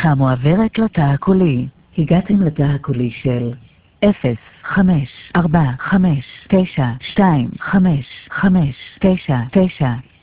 השיחה מועברת לתא הקולי. הגעתם לתא הקולי של 0, 5, 4, 5, 9, 2, 5, 5, 9, 9.